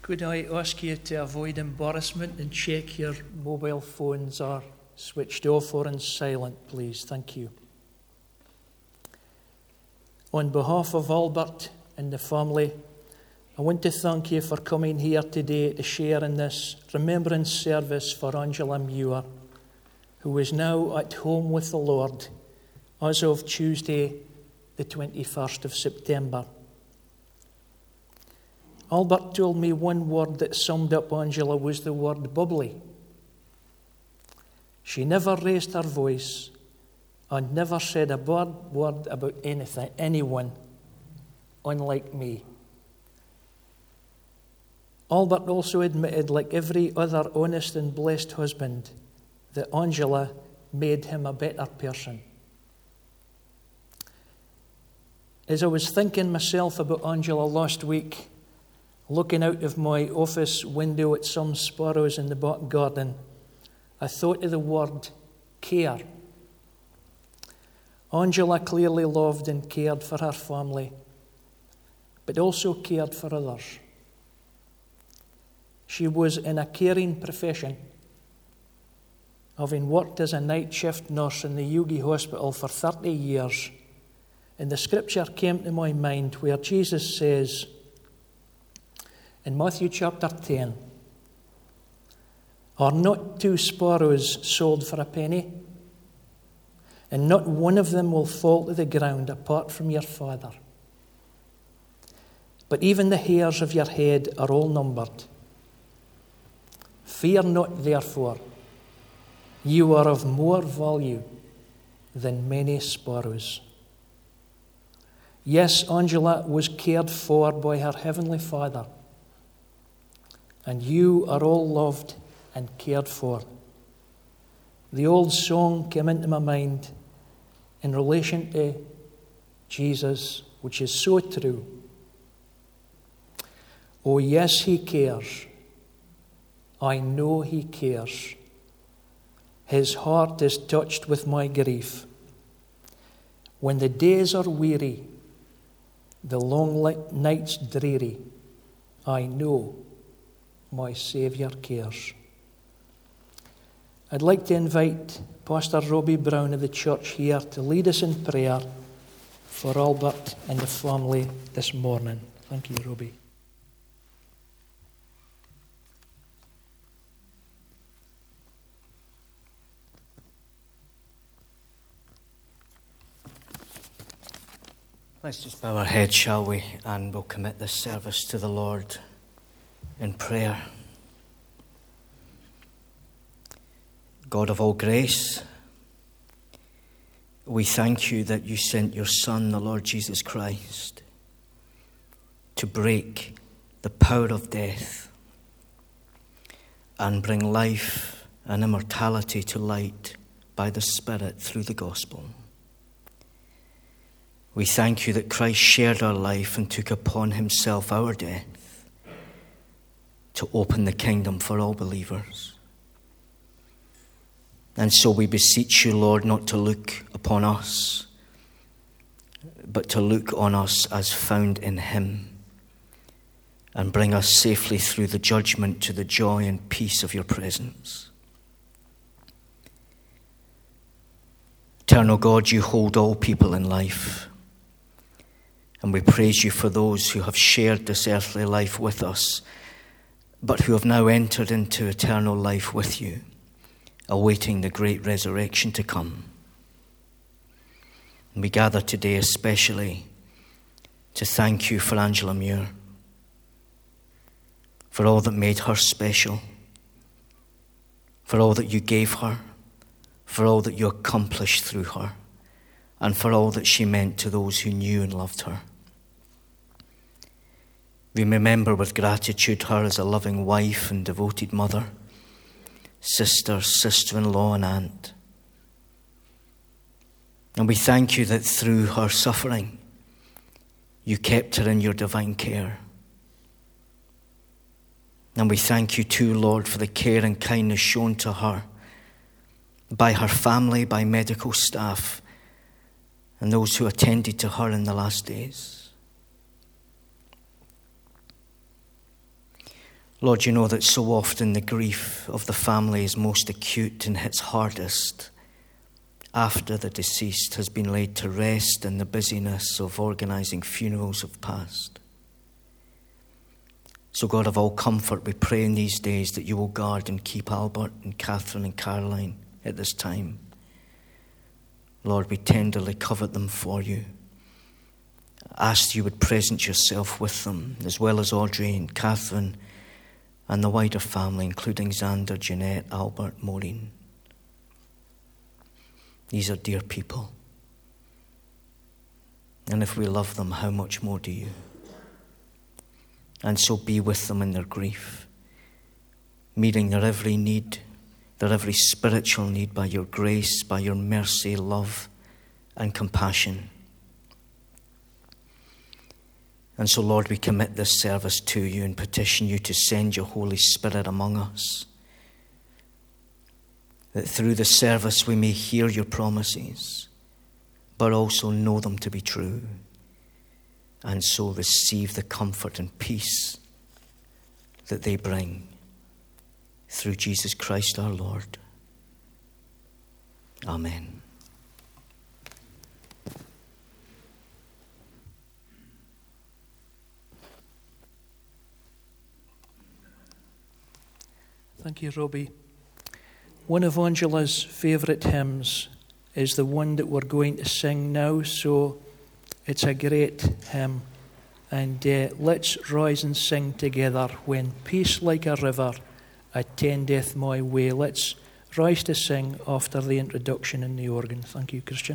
Could I ask you to avoid embarrassment and check your mobile phones are switched off or on silent, please? Thank you. On behalf of Albert and the family, I want to thank you for coming here today to share in this remembrance service for Angela Muir, who is now at home with the Lord as of Tuesday, the 21st of September. Albert told me one word that summed up Angela was the word bubbly. She never raised her voice and never said a bad word about anyone, unlike me. Albert also admitted, like every other honest and blessed husband, that Angela made him a better person. As I was thinking myself about Angela last week, looking out of my office window at some sparrows in the back garden, I thought of the word care. Angela clearly loved and cared for her family, but also cared for others. She was in a caring profession, having worked as a night shift nurse in the Yogi Hospital for 30 years. And the scripture came to my mind where Jesus says, in Matthew chapter 10, "Are not 2 sparrows sold for a penny? And not one of them will fall to the ground apart from your Father. But even the hairs of your head are all numbered. Fear not, therefore, you are of more value than many sparrows." Yes, Angela was cared for by her Heavenly Father. And you are all loved and cared for. The old song came into my mind in relation to Jesus, which is so true. Oh, yes, he cares. I know he cares. His heart is touched with my grief. When the days are weary, the long nights dreary, I know my Saviour cares. I'd like to invite Pastor Robbie Brown of the church here to lead us in prayer for Albert and the family this morning. Thank you, Robbie. Let's just bow our heads, shall we? And we'll commit this service to the Lord in prayer. God of all grace, we thank you that you sent your Son, the Lord Jesus Christ, to break the power of death and bring life and immortality to light by the Spirit through the gospel. We thank you that Christ shared our life and took upon himself our death to open the kingdom for all believers. And so we beseech you, Lord, not to look upon us, but to look on us as found in him, and bring us safely through the judgment to the joy and peace of your presence. Eternal God, you hold all people in life. And we praise you for those who have shared this earthly life with us, but who have now entered into eternal life with you, awaiting the great resurrection to come. And we gather today especially to thank you for Angela Muir, for all that made her special, for all that you gave her, for all that you accomplished through her, and for all that she meant to those who knew and loved her. We remember with gratitude her as a loving wife and devoted mother, sister, sister-in-law and aunt. And we thank you that through her suffering, you kept her in your divine care. And we thank you too, Lord, for the care and kindness shown to her by her family, by medical staff, and those who attended to her in the last days. Lord, you know that so often the grief of the family is most acute and hits hardest after the deceased has been laid to rest and the busyness of organising funerals have passed. So God of all comfort, we pray in these days that you will guard and keep Albert and Catherine and Caroline at this time. Lord, we tenderly covet them for you. Ask you would present yourself with them, as well as Audrey and Catherine and the wider family, including Xander, Jeanette, Albert, Maureen. These are dear people. And if we love them, how much more do you? And so be with them in their grief, meeting their every need, their every spiritual need by your grace, by your mercy, love, and compassion. And so, Lord, we commit this service to you and petition you to send your Holy Spirit among us, that through the service we may hear your promises, but also know them to be true, and so receive the comfort and peace that they bring through Jesus Christ our Lord. Amen. Thank you, Robbie. One of Angela's favourite hymns is the one that we're going to sing now, so it's a great hymn. And let's rise and sing together. When peace like a river attendeth my way. Let's rise to sing after the introduction in the organ. Thank you, Christian.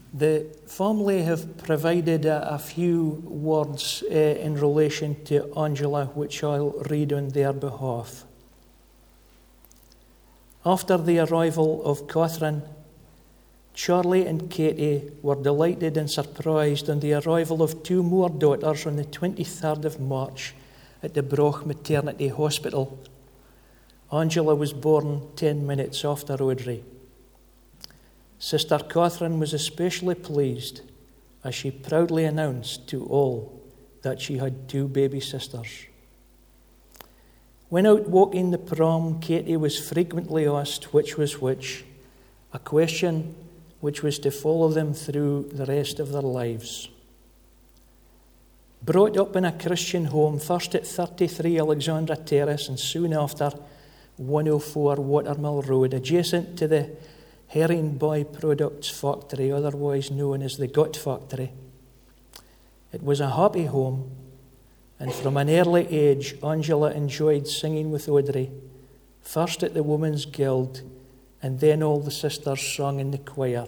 The family have provided a few words in relation to Angela, which I'll read on their behalf. After the arrival of Catherine, Charlie and Katie were delighted and surprised on the arrival of two more daughters on the 23rd of March at the Broch Maternity Hospital. Angela was born 10 minutes after Audrey. Sister Catherine was especially pleased as she proudly announced to all that she had two baby sisters. When out walking the prom, Katie was frequently asked which was which, a question which was to follow them through the rest of their lives. Brought up in a Christian home, first at 33 Alexandra Terrace and soon after 104 Watermill Road, adjacent to the herring by-products factory, otherwise known as the Gut Factory. It was a happy home, and from an early age, Angela enjoyed singing with Audrey, first at the Women's Guild, and then all the sisters sang in the choir.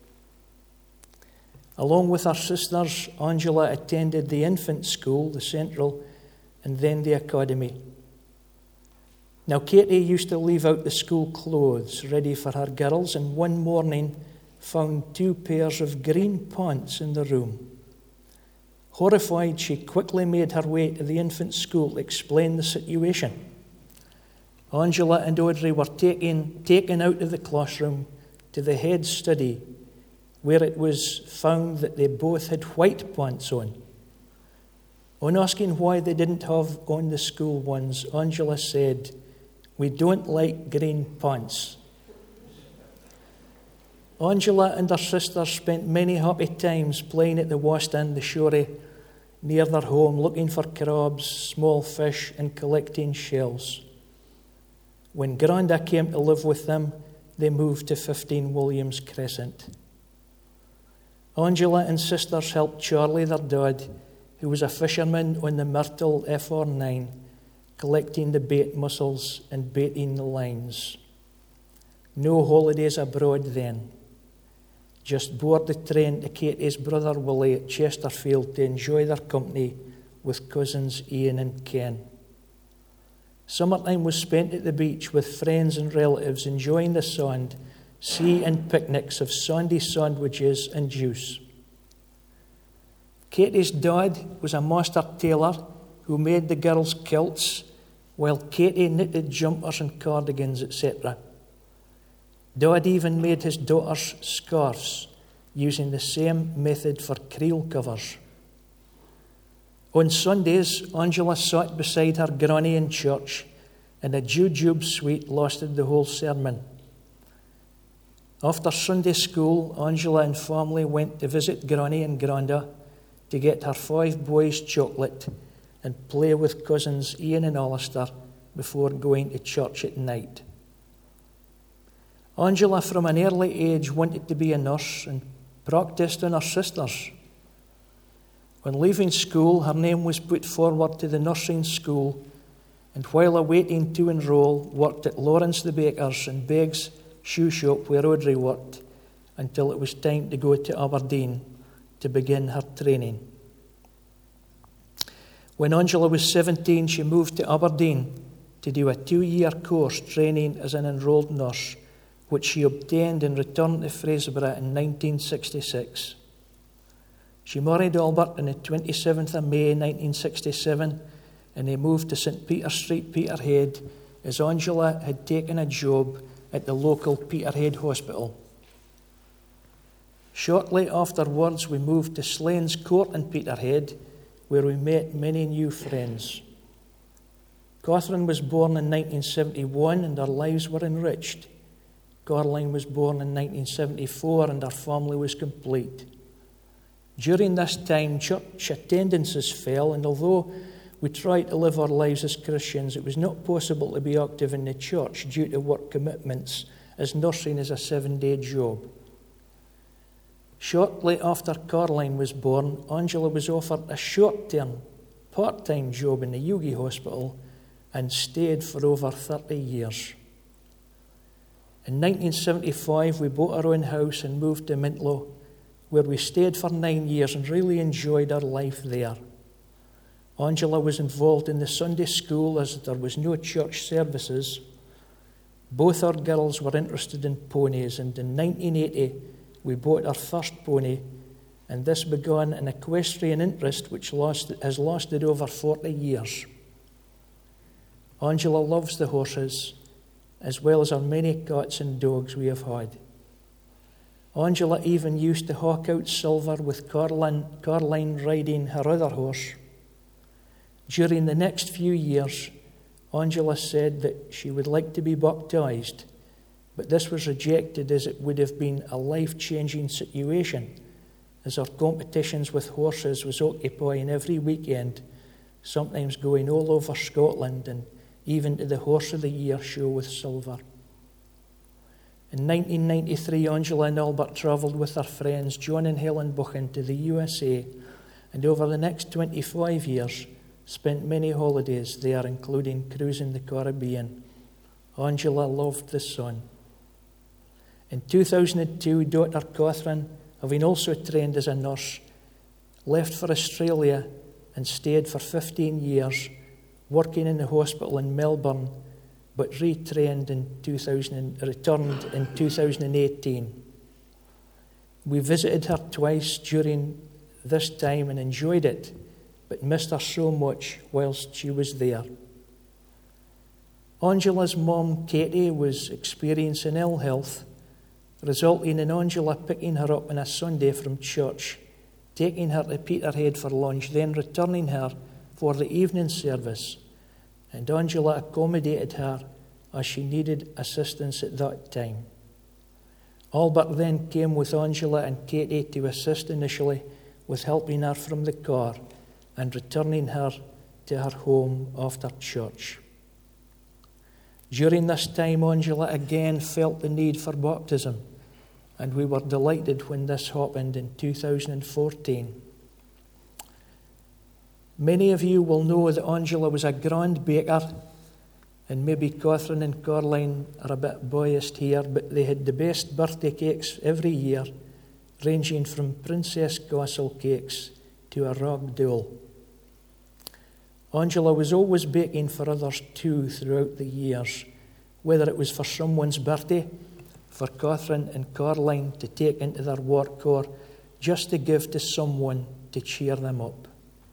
Along with her sisters, Angela attended the infant school, the Central, and then the Academy. Now, Katie used to leave out the school clothes ready for her girls, and one morning found two pairs of green pants in the room. Horrified, she quickly made her way to the infant school to explain the situation. Angela and Audrey were taken out of the classroom to the head study, where it was found that they both had white pants on. On asking why they didn't have on the school ones, Angela said, "We don't like green pants." Angela and her sisters spent many happy times playing at the West End, the Shorey, near their home, looking for crabs, small fish, and collecting shells. When Granda came to live with them, they moved to 15 Williams Crescent. Angela and sisters helped Charlie, their dad, who was a fisherman on the Myrtle FR9, collecting the bait mussels and baiting the lines. No holidays abroad then. Just board the train to Katie's brother Willie at Chesterfield to enjoy their company with cousins Ian and Ken. Summertime was spent at the beach with friends and relatives, enjoying the sand, sea and picnics of sandy sandwiches and juice. Katie's dad was a master tailor who made the girls' kilts, while Katie knitted jumpers and cardigans, etc. Dad even made his daughters scarves, using the same method for creel covers. On Sundays, Angela sat beside her granny in church, and a jujube suite lasted the whole sermon. After Sunday school, Angela and family went to visit Granny and Granda to get her 5 boys chocolate and play with cousins Ian and Alistair before going to church at night. Angela, from an early age, wanted to be a nurse and practiced on her sisters. On leaving school, her name was put forward to the nursing school, and while awaiting to enrol, worked at Lawrence the Baker's and Begg's shoe shop where Audrey worked, until it was time to go to Aberdeen to begin her training. When Angela was 17, she moved to Aberdeen to do a 2-year course training as an enrolled nurse, which she obtained and returned to Fraserburgh in 1966. She married Albert on the 27th of May 1967, and they moved to St. Peter Street, Peterhead, as Angela had taken a job at the local Peterhead Hospital. Shortly afterwards, we moved to Slains Court in Peterhead, where we met many new friends. Catherine was born in 1971, and our lives were enriched. Caroline was born in 1974, and our family was complete. During this time, church attendances fell, and although we tried to live our lives as Christians, it was not possible to be active in the church due to work commitments, as nursing is a 7-day job. Shortly after Caroline was born, Angela was offered a short-term, part-time job in the Yogi Hospital and stayed for over 30 years. In 1975, we bought our own house and moved to Mintlow, where we stayed for 9 years and really enjoyed our life there. Angela was involved in the Sunday school as there was no church services. Both our girls were interested in ponies, and in 1980 we bought our first pony, and this began an equestrian interest which has lasted over 40 years. Angela loves the horses, as well as our many cats and dogs we have had. Angela even used to hawk out silver with Caroline riding her other horse. During the next few years, Angela said that she would like to be baptized, but this was rejected as it would have been a life-changing situation, as our competitions with horses was occupying every weekend, sometimes going all over Scotland and even to the Horse of the Year show with silver. In 1993, Angela and Albert travelled with their friends John and Helen Buchan to the USA, and over the next 25 years spent many holidays there, including cruising the Caribbean. Angela loved the sun. In 2002, daughter Catherine, having also trained as a nurse, left for Australia and stayed for 15 years, working in the hospital in Melbourne, but returned in 2018. We visited her twice during this time and enjoyed it, but missed her so much whilst she was there. Angela's mum, Katie, was experiencing ill health, resulting in Angela picking her up on a Sunday from church, taking her to Peterhead for lunch, then returning her for the evening service, and Angela accommodated her as she needed assistance at that time. Albert then came with Angela and Katie to assist initially with helping her from the car and returning her to her home after church. During this time, Angela again felt the need for baptism, and we were delighted when this happened in 2014. Many of you will know that Angela was a grand baker, and maybe Catherine and Caroline are a bit biased here, but they had the best birthday cakes every year, ranging from Princess Castle cakes to a rag doll. Angela was always baking for others too throughout the years, whether it was for someone's birthday, for Catherine and Caroline to take into their work, or just to give to someone to cheer them up.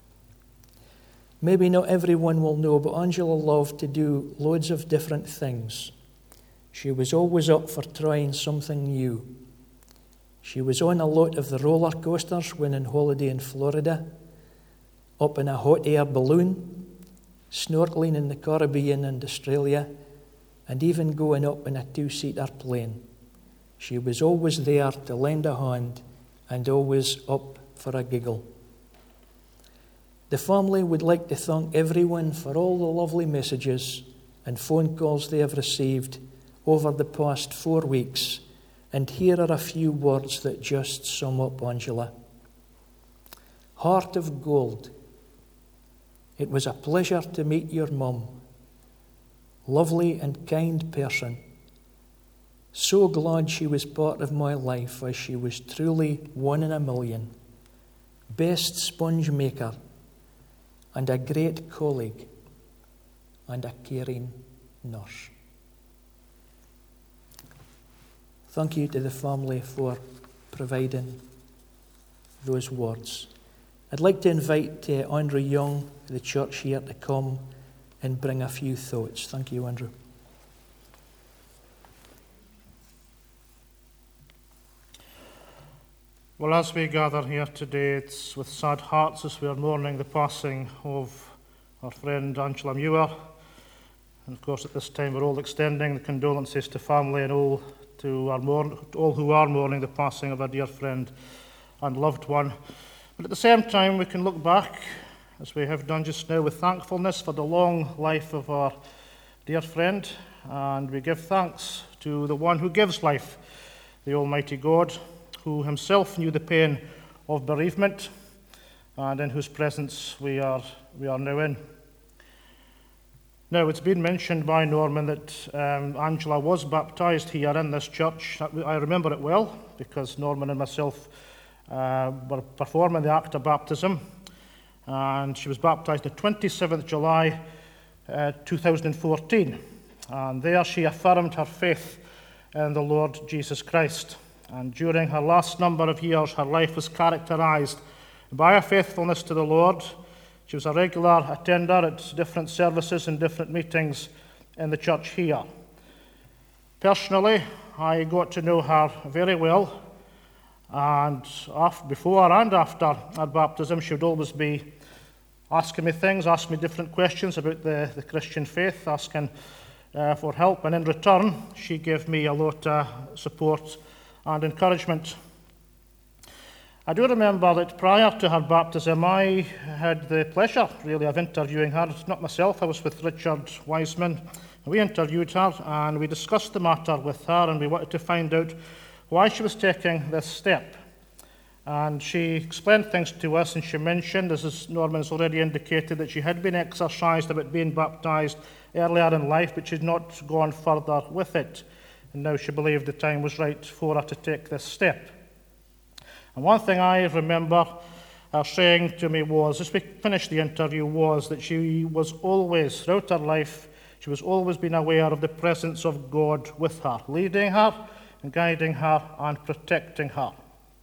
Maybe not everyone will know, but Angela loved to do loads of different things. She was always up for trying something new. She was on a lot of the roller coasters when on holiday in Florida, up in a hot air balloon, snorkeling in the Caribbean and Australia, and even going up in a two-seater plane. She was always there to lend a hand and always up for a giggle. The family would like to thank everyone for all the lovely messages and phone calls they have received over the past 4 weeks, and here are a few words that just sum up Angela. Heart of gold. It was a pleasure to meet your mum. Lovely and kind person. So glad she was part of my life, as she was truly one in a million. Best sponge maker, and a great colleague, and a caring nurse. Thank you to the family for providing those words. I'd like to invite Andrew Young, the church here, to come and bring a few thoughts. Thank you, Andrew. Well, as we gather here today, it's with sad hearts as we are mourning the passing of our friend Angela Muir. And of course, at this time, we're all extending the condolences to family and all who are mourning the passing of a dear friend and loved one. But at the same time, we can look back, as we have done just now, with thankfulness for the long life of our dear friend, and we give thanks to the one who gives life, the Almighty God, who himself knew the pain of bereavement, and in whose presence we are now in. Now, it's been mentioned by Norman that Angela was baptised here in this church. I remember it well, because Norman and myself were performing the act of baptism, and she was baptized on the 27th July 2014. And there she affirmed her faith in the Lord Jesus Christ. And during her last number of years, her life was characterized by her faithfulness to the Lord. She was a regular attender at different services and different meetings in the church here. Personally, I got to know her very well, and before and after her baptism, she would always be asking me things, asking me different questions about the Christian faith, asking for help, and in return, she gave me a lot of support and encouragement. I do remember that prior to her baptism, I had the pleasure, really, of interviewing her. It's not myself, I was with Richard Wiseman. We interviewed her and we discussed the matter with her, and we wanted to find out why she was taking this step. And she explained things to us, and she mentioned, as Norman's already indicated, that she had been exercised about being baptised earlier in life, but she'd not gone further with it. And now she believed the time was right for her to take this step. And one thing I remember her saying to me was, as we finished the interview, was that she was always, throughout her life, she was always been aware of the presence of God with her, leading her and guiding her and protecting her.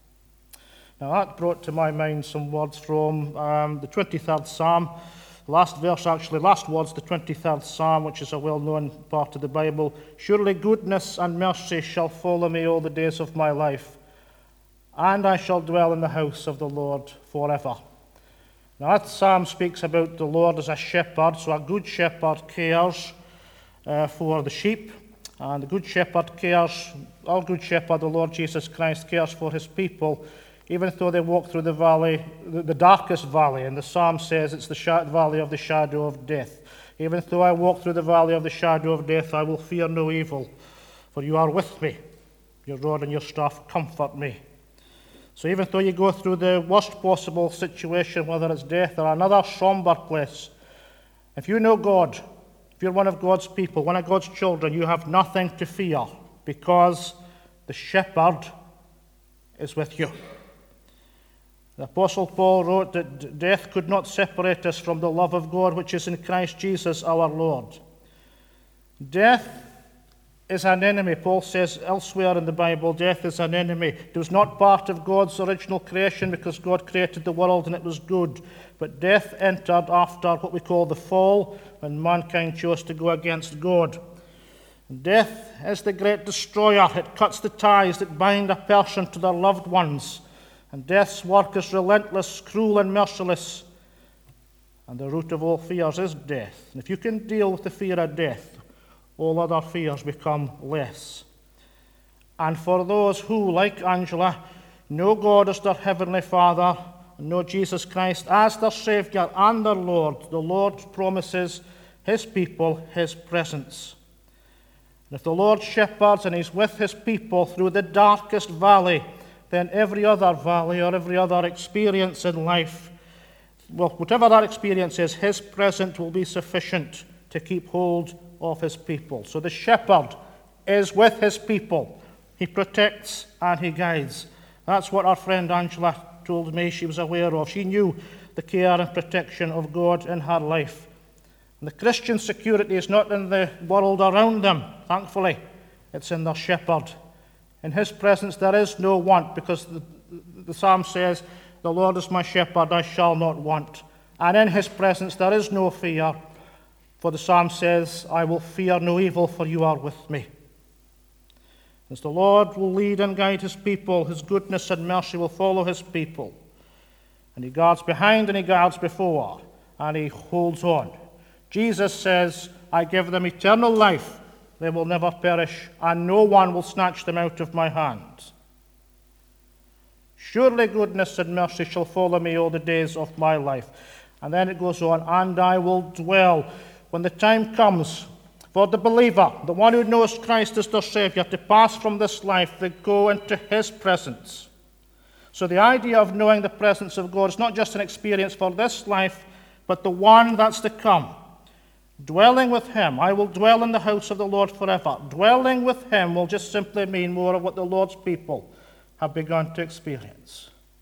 Now that brought to my mind some words from the 23rd Psalm, last words, the 23rd Psalm, which is a well-known part of the Bible. Surely goodness and mercy shall follow me all the days of my life, and I shall dwell in the house of the Lord forever. Now that psalm speaks about the Lord as a shepherd, so a good shepherd cares for the sheep, and the good shepherd cares, our good shepherd, the Lord Jesus Christ, cares for his people, even though they walk through the valley, the darkest valley, and the psalm says it's the valley of the shadow of death. Even though I walk through the valley of the shadow of death, I will fear no evil, for you are with me. Your rod and your staff comfort me. So even though you go through the worst possible situation, whether it's death or another somber place, if you know God, if you're one of God's people, one of God's children, you have nothing to fear, because the shepherd is with you. The Apostle Paul wrote that death could not separate us from the love of God which is in Christ Jesus our Lord. Death is an enemy. Paul says elsewhere in the Bible, death is an enemy. It was not part of God's original creation, because God created the world and it was good. But death entered after what we call the fall, when mankind chose to go against God. Death is the great destroyer. It cuts the ties that bind a person to their loved ones. And death's work is relentless, cruel, and merciless. And the root of all fears is death. And if you can deal with the fear of death, all other fears become less. And for those who, like Angela, know God as their Heavenly Father, and know Jesus Christ as their Saviour and their Lord, the Lord promises his people his presence. And if the Lord shepherds and he's with his people through the darkest valley, then every other valley or every other experience in life, well, whatever that experience is, his presence will be sufficient to keep hold of his people. So the shepherd is with his people. He protects and he guides. That's what our friend Angela told me she was aware of. She knew the care and protection of God in her life. And the Christian security is not in the world around them, thankfully. It's in their shepherd. In his presence there is no want, because the psalm says, the Lord is my shepherd, I shall not want. And in his presence there is no fear, for the psalm says, I will fear no evil, for you are with me. As the Lord will lead and guide his people, his goodness and mercy will follow his people. And he guards behind and he guards before, and he holds on. Jesus says, I give them eternal life. They will never perish, and no one will snatch them out of my hand. Surely goodness and mercy shall follow me all the days of my life. And then it goes on, and I will dwell, when the time comes for the believer, the one who knows Christ as their Saviour, to pass from this life, they go into his presence. So the idea of knowing the presence of God is not just an experience for this life, but the one that's to come. Dwelling with him. I will dwell in the house of the Lord forever. Dwelling with him will just simply mean more of what the Lord's people have begun to experience.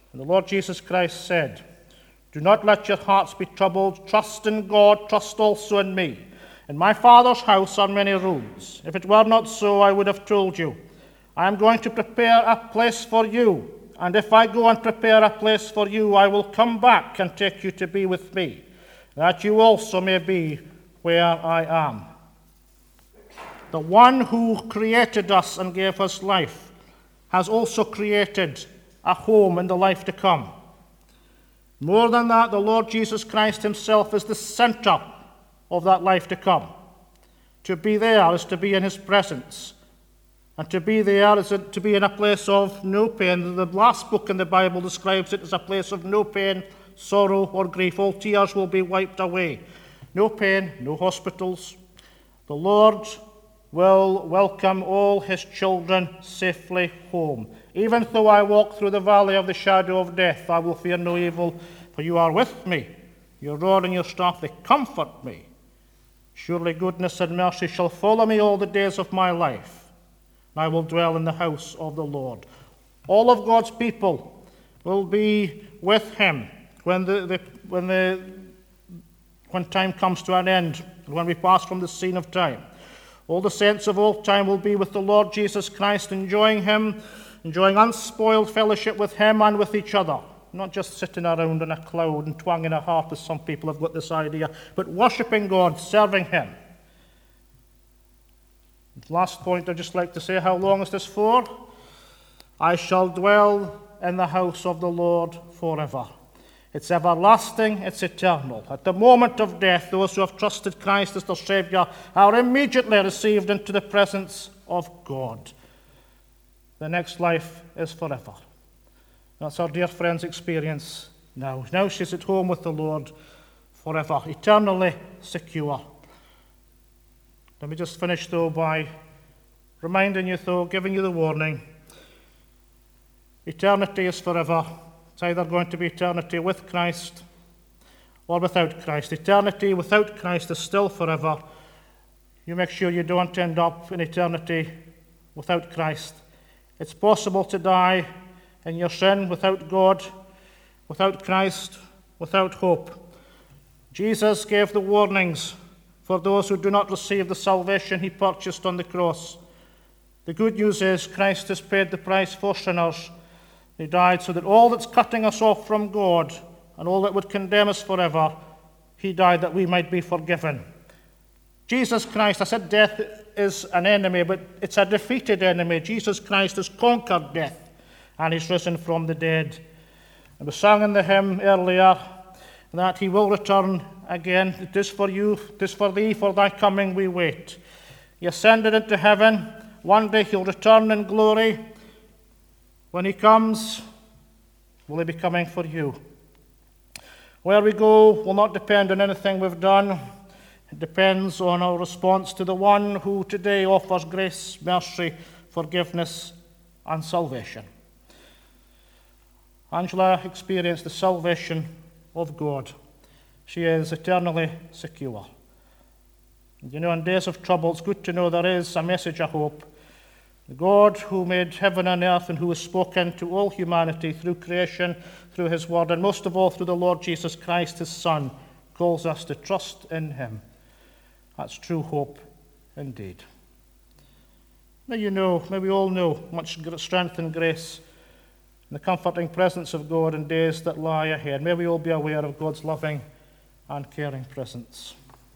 And the Lord Jesus Christ said, "Do not let your hearts be troubled. Trust in God, trust also in me. In my Father's house are many rooms. If it were not so, I would have told you. I am going to prepare a place for you. And if I go and prepare a place for you, I will come back and take you to be with me, that you also may be where I am." The one who created us and gave us life has also created a home in the life to come. More than that, the Lord Jesus Christ himself is the center of that life to come. To be there is to be in his presence. And to be there is to be in a place of no pain. The last book in the Bible describes it as a place of no pain, sorrow, or grief. All tears will be wiped away. No pain, no hospitals. The Lord will welcome all his children safely home. "Even though I walk through the valley of the shadow of death, I will fear no evil, for you are with me. Your rod and your staff, they comfort me. Surely goodness and mercy shall follow me all the days of my life, and I will dwell in the house of the Lord." All of God's people will be with him when time comes to an end, and when we pass from the scene of time. All the saints of all time will be with the Lord Jesus Christ, enjoying him, enjoying unspoiled fellowship with him and with each other. Not just sitting around in a cloud and twanging a harp, as some people have got this idea, but worshipping God, serving him. Last point I'd just like to say, how long is this for? "I shall dwell in the house of the Lord forever." It's everlasting, it's eternal. At the moment of death, those who have trusted Christ as their Saviour are immediately received into the presence of God. The next life is forever. That's our dear friend's experience now. Now she's at home with the Lord forever, eternally secure. Let me just finish, though, by reminding you, though, giving you the warning. Eternity is forever. It's either going to be eternity with Christ or without Christ. Eternity without Christ is still forever. You make sure you don't end up in eternity without Christ. It's possible to die in your sin without God, without Christ, without hope. Jesus gave the warnings for those who do not receive the salvation he purchased on the cross. The good news is Christ has paid the price for sinners. He died so that all that's cutting us off from God and all that would condemn us forever, he died that we might be forgiven. Jesus Christ, I said death is an enemy, but it's a defeated enemy. Jesus Christ has conquered death and he's risen from the dead. And we sang in the hymn earlier that he will return again. It is for you, it is for thee, for thy coming we wait. He ascended into heaven. One day he'll return in glory. When he comes, will he be coming for you? Where we go will not depend on anything we've done. It depends on our response to the one who today offers grace, mercy, forgiveness, and salvation. Angela experienced the salvation of God. She is eternally secure. You know, in days of trouble, it's good to know there is a message of hope. The God who made heaven and earth and who has spoken to all humanity through creation, through his word, and most of all through the Lord Jesus Christ, his Son, calls us to trust in him. That's true hope indeed. May we all know much strength and grace in the comforting presence of God in days that lie ahead. May we all be aware of God's loving and caring presence.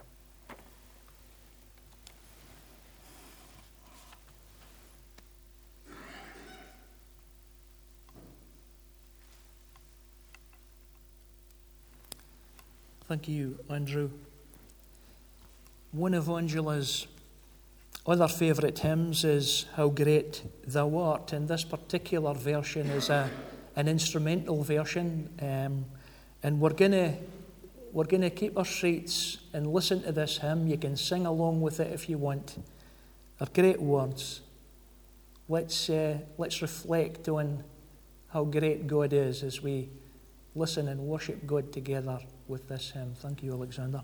Thank you, Andrew. One of Angela's other favourite hymns is How Great Thou Art, and this particular version is an instrumental version, and we're gonna keep our seats and listen to this hymn. You can sing along with it if you want. They're great words. Let's reflect on how great God is as we listen and worship God together with this hymn. Thank you, Alexander.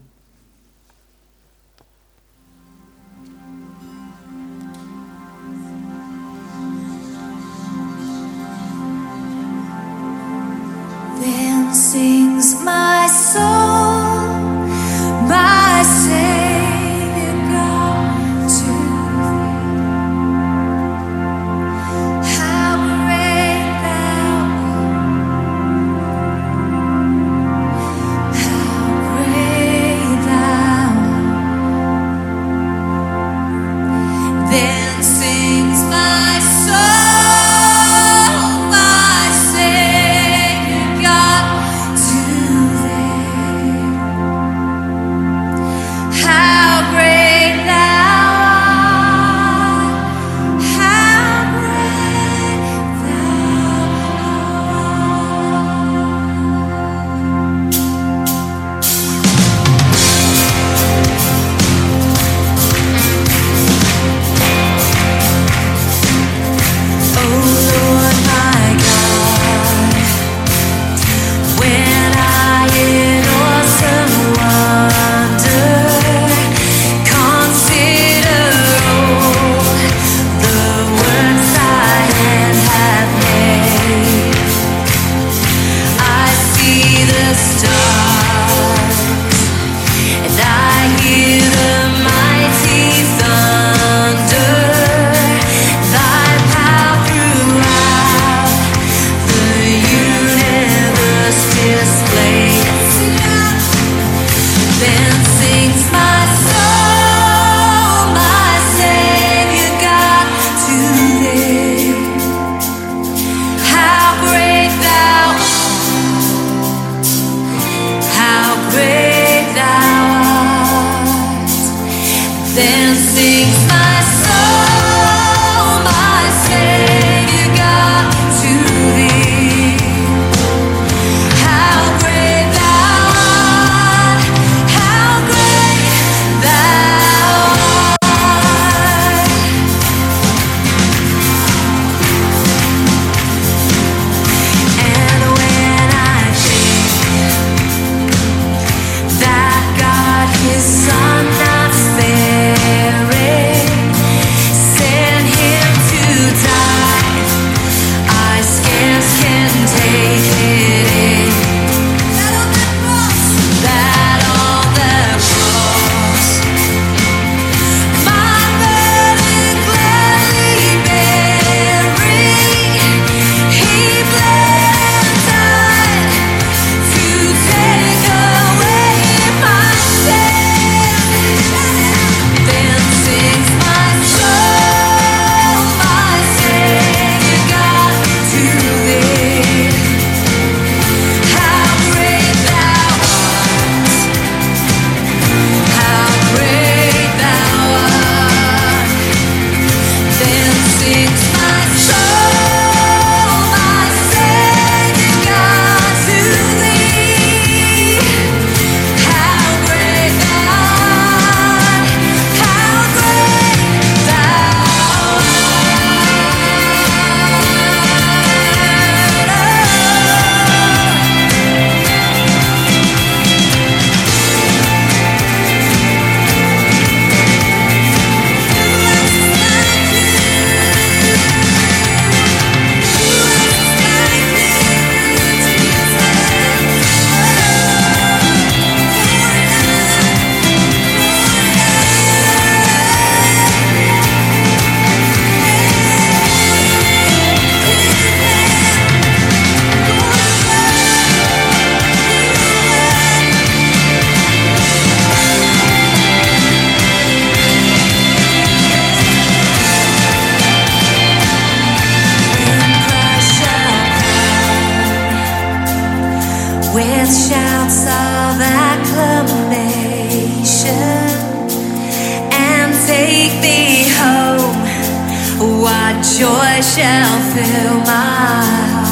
joy shall fill my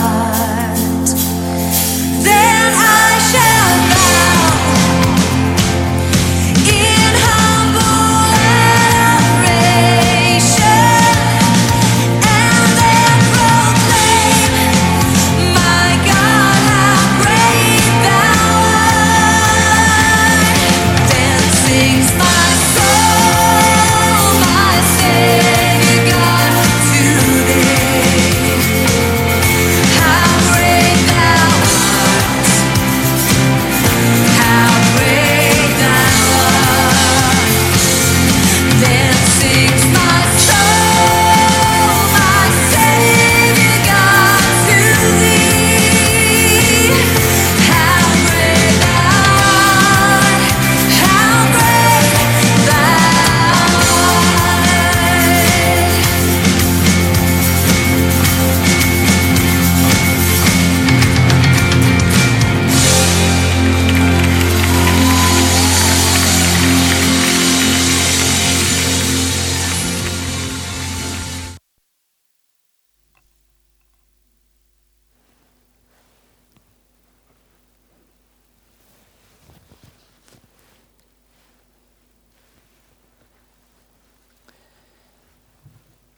heart. Then I shall bow in humble adoration, and then proclaim, my God, how great thou art. Then sings my soul, my Savior God, to thee. How great thou art.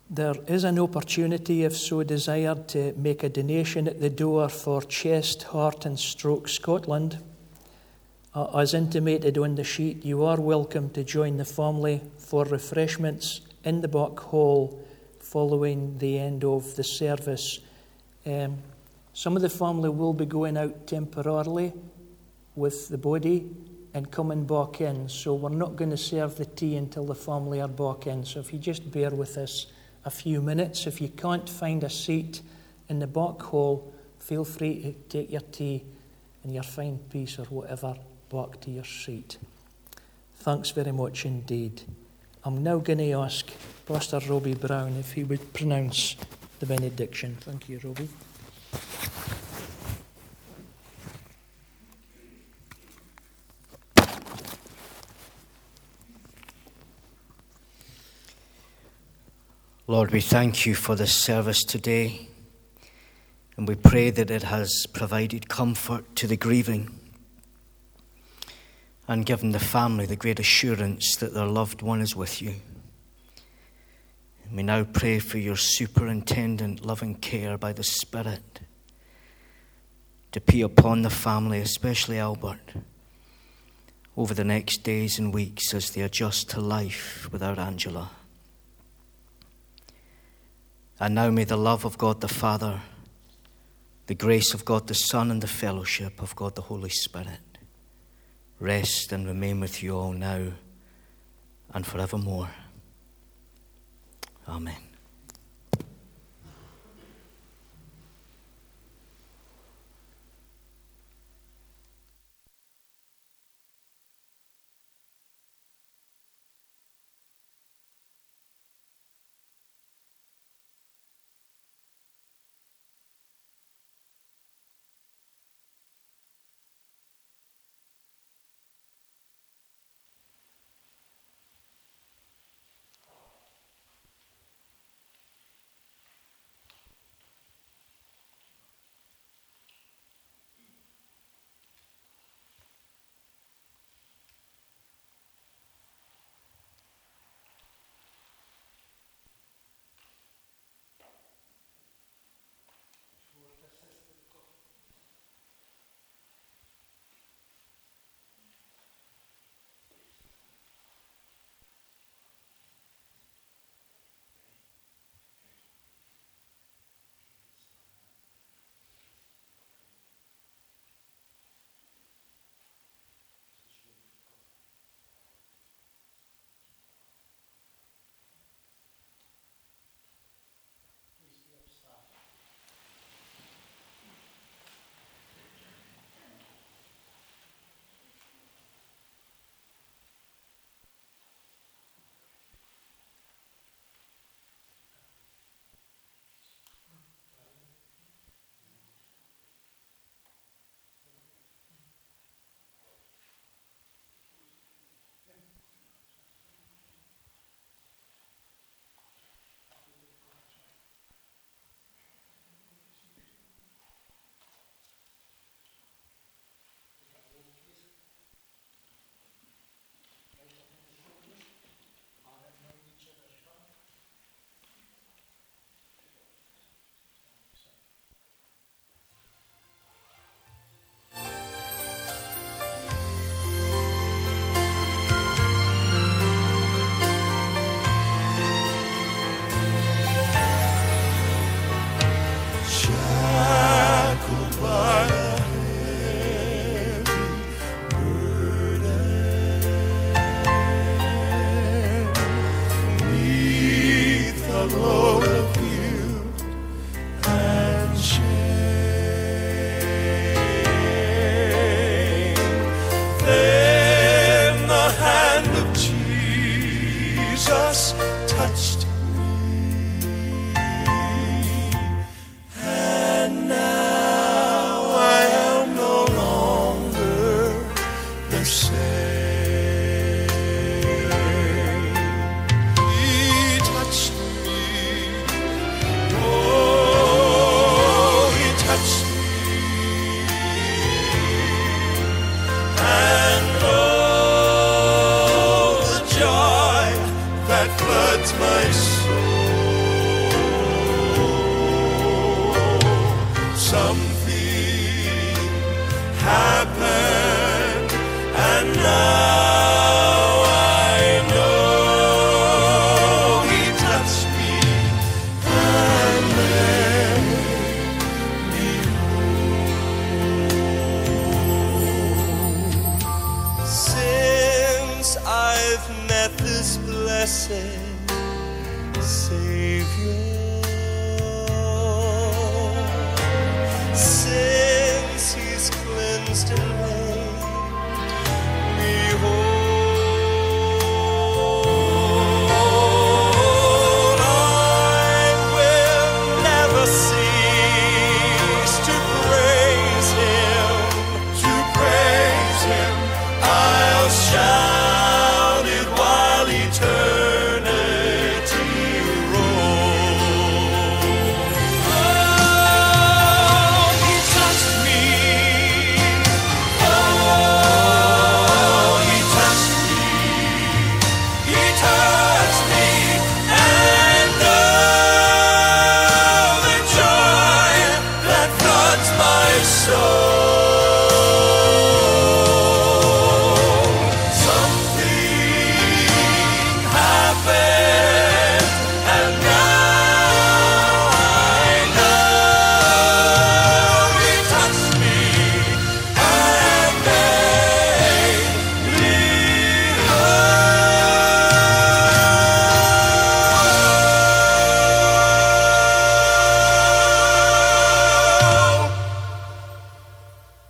There is an opportunity, if so desired, to make a donation at the door for Chest, Heart and Stroke Scotland. As intimated on the sheet, you are welcome to join the family for refreshments in the back hall following the end of the service. Some of the family will be going out temporarily with the body and coming back in, so we're not going to serve the tea until the family are back in. So if you just bear with us a few minutes. If you can't find a seat in the back hall, feel free to take your tea and your fine piece or whatever back to your seat. Thanks very much indeed. I'm now going to ask Pastor Robbie Brown if he would pronounce the benediction. Thank you, Robbie. Lord, we thank you for this service today, and we pray that it has provided comfort to the grieving and given the family the great assurance that their loved one is with you. And we now pray for your superintendent loving care by the Spirit to be upon the family, especially Albert, over the next days and weeks as they adjust to life without Angela. And now may the love of God the Father, the grace of God the Son, and the fellowship of God the Holy Spirit rest and remain with you all now and forevermore. Amen.